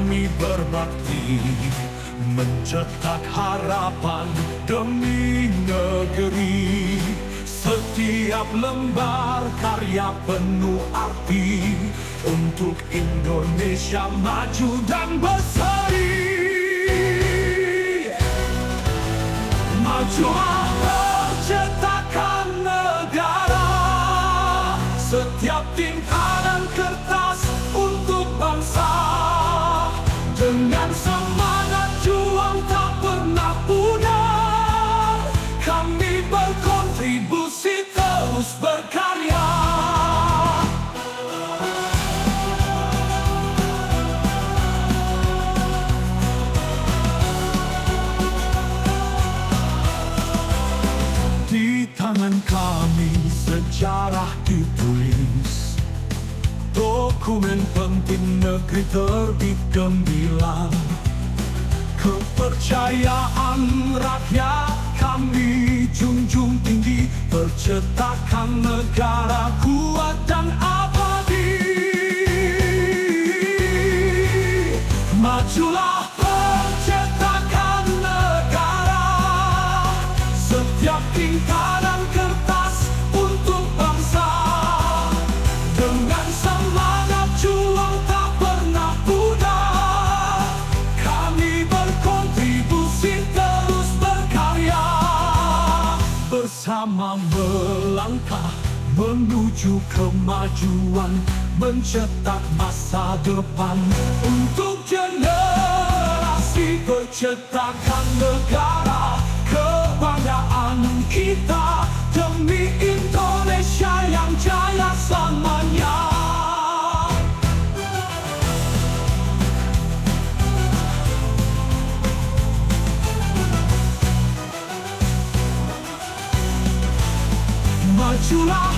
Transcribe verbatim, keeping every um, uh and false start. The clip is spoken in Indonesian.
kami berbakti mencetak harapan demi negeri. Setiap lembar karya penuh arti untuk Indonesia maju dan berseri. Majulah percetakan negara, setiap tingkalan kertas untuk bangsa. Dengan semangat juang tak pernah pudar, kami berkontribusi terus berkarya. Di tangan kami sejarah ditulis, dokumen penting negeri terbit gemilang. Kepercayaan rakyat kami junjung tinggi, percetakan negara kuat dan abadi. Majulah percetakan negara, setiap tingkalan kertas untuk bangsa. Dengan semangat juang tak pernah pudar, kami berkontribusi terus berkarya. Bersama melangkah menuju kemajuan, mencetak masa depan untuk generasi. Percetakan negara, kebanggaan kita demi Indonesia yang jaya selamanya. Majulah